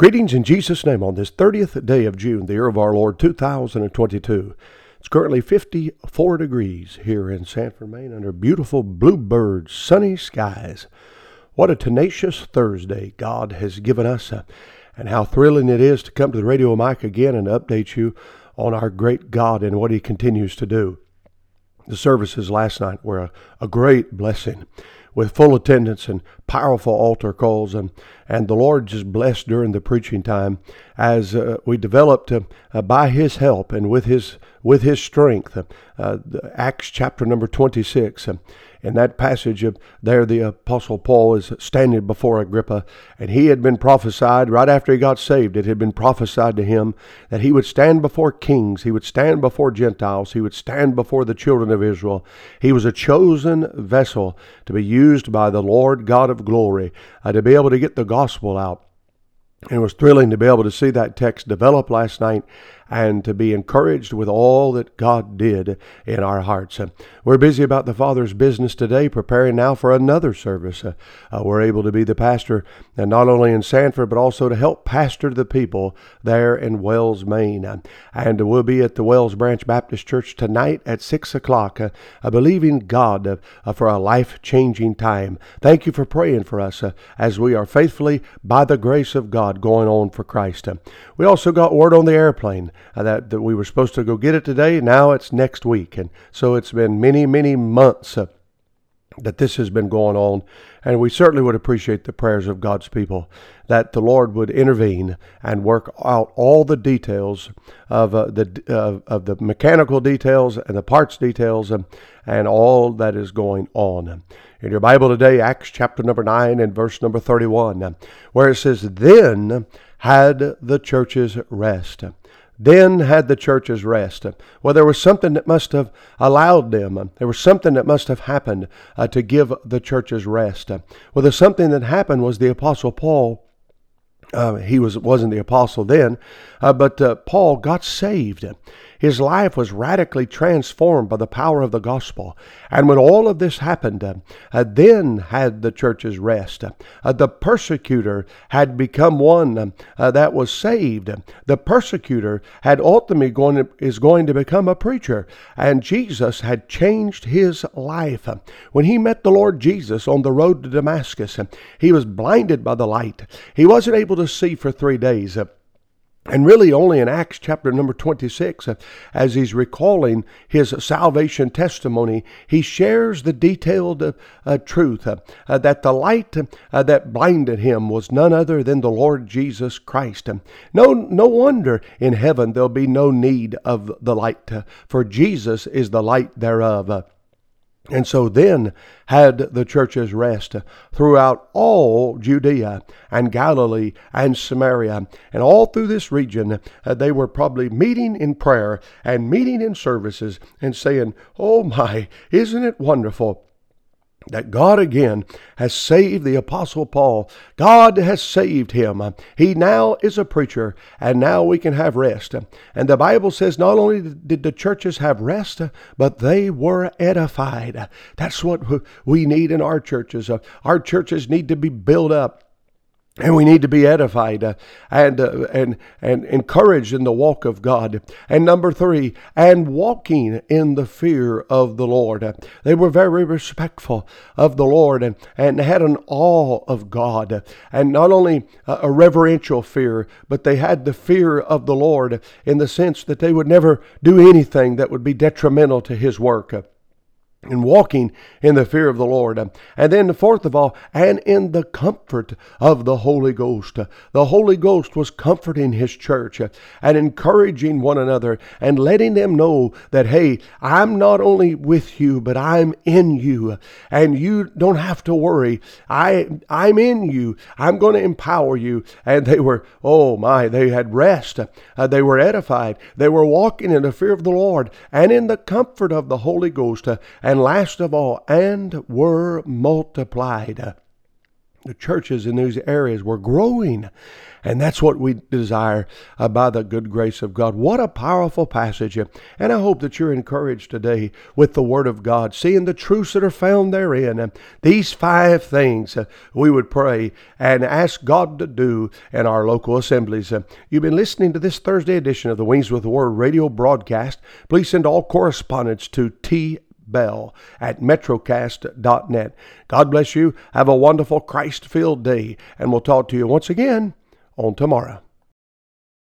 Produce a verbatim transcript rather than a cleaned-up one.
Greetings in Jesus' name on this thirtieth day of June, the year of our Lord two thousand twenty-two. It's currently fifty-four degrees here in Sanford, Maine, under beautiful bluebird sunny skies. What a tenacious Thursday God has given us, uh, and how thrilling it is to come to the radio mic again and update you on our great God and what He continues to do. The services last night were a, a great blessing, with full attendance and powerful altar calls, and, and the Lord just blessed during the preaching time as uh, we developed uh, uh, by His help and with His with His strength. Uh, uh, Acts chapter number twenty-six. Uh, in that passage, uh, there the Apostle Paul is standing before Agrippa, and he had been prophesied right after he got saved. It had been prophesied to him that he would stand before kings, he would stand before Gentiles, he would stand before the children of Israel. He was a chosen vessel to be used by the Lord God of glory, uh, to be able to get the gospel out. It was thrilling to be able to see that text develop last night and to be encouraged with all that God did in our hearts. Uh, we're busy about the Father's business today, preparing now for another service. Uh, uh, we're able to be the pastor, and not only in Sanford, but also to help pastor the people there in Wells, Maine. Uh, and we'll be at the Wells Branch Baptist Church tonight at six o'clock, uh, uh, believing God uh, uh, for a life-changing time. Thank you for praying for us uh, as we are faithfully, by the grace of God, going on for Christ. Uh, we also got word on the airplane Uh, that, that we were supposed to go get it today. Now it's next week. And so it's been many, many months uh, that this has been going on. And we certainly would appreciate the prayers of God's people, that the Lord would intervene and work out all the details of uh, the uh, of the mechanical details and the parts details and, and all that is going on. In your Bible today, Acts chapter number nine and verse number thirty-one, where it says, "Then had the churches rest." Then had the churches rest. Well, there was something that must have allowed them. There was something that must have happened uh, to give the churches rest. Well, the something that happened was the Apostle Paul. Uh, he was, wasn't the apostle then, uh, but uh, Paul got saved. His life was radically transformed by the power of the gospel. And when all of this happened, uh, uh, then had the churches rest. Uh, the persecutor had become one uh, that was saved. The persecutor had ultimately going to, is going to become a preacher. And Jesus had changed his life. When he met the Lord Jesus on the road to Damascus, he was blinded by the light. He wasn't able to see for three days. And really only in Acts chapter number twenty-six, uh, as he's recalling his salvation testimony, he shares the detailed uh, uh, truth uh, uh, that the light uh, that blinded him was none other than the Lord Jesus Christ. No, no wonder in heaven there'll be no need of the light, uh, for Jesus is the light thereof. Uh, And so then had the churches rest throughout all Judea and Galilee and Samaria. And all through this region, uh, they were probably meeting in prayer and meeting in services and saying, "Oh my, isn't it wonderful that God again has saved the Apostle Paul? God has saved him. He now is a preacher, and now we can have rest." And the Bible says not only did the churches have rest, but they were edified. That's what we need in our churches. Our churches need to be built up. And we need to be edified uh, and uh, and and encouraged in the walk of God. And number three, and walking in the fear of the Lord. Uh, they were very respectful of the Lord and, and had an awe of God. Uh, and not only uh, a reverential fear, but they had the fear of the Lord in the sense that they would never do anything that would be detrimental to His work. Uh, and walking in the fear of the Lord. And then fourth of all, and in the comfort of the Holy Ghost. The Holy Ghost was comforting His church and encouraging one another and letting them know that, hey, I'm not only with you, but I'm in you. And you don't have to worry. I, I'm in you. I'm going to empower you. And they were, oh my, they had rest. Uh, they were edified. They were walking in the fear of the Lord and in the comfort of the Holy Ghost. Uh, And last of all, and were multiplied. The churches in these areas were growing. And that's what we desire uh, by the good grace of God. What a powerful passage. And I hope that you're encouraged today with the Word of God, seeing the truths that are found therein. And these five things uh, we would pray and ask God to do in our local assemblies. Uh, you've been listening to this Thursday edition of the Wings with the Word radio broadcast. Please send all correspondence to T. Bell at metrocast dot net. God bless you. Have a wonderful Christ-filled day. And we'll talk to you once again on tomorrow.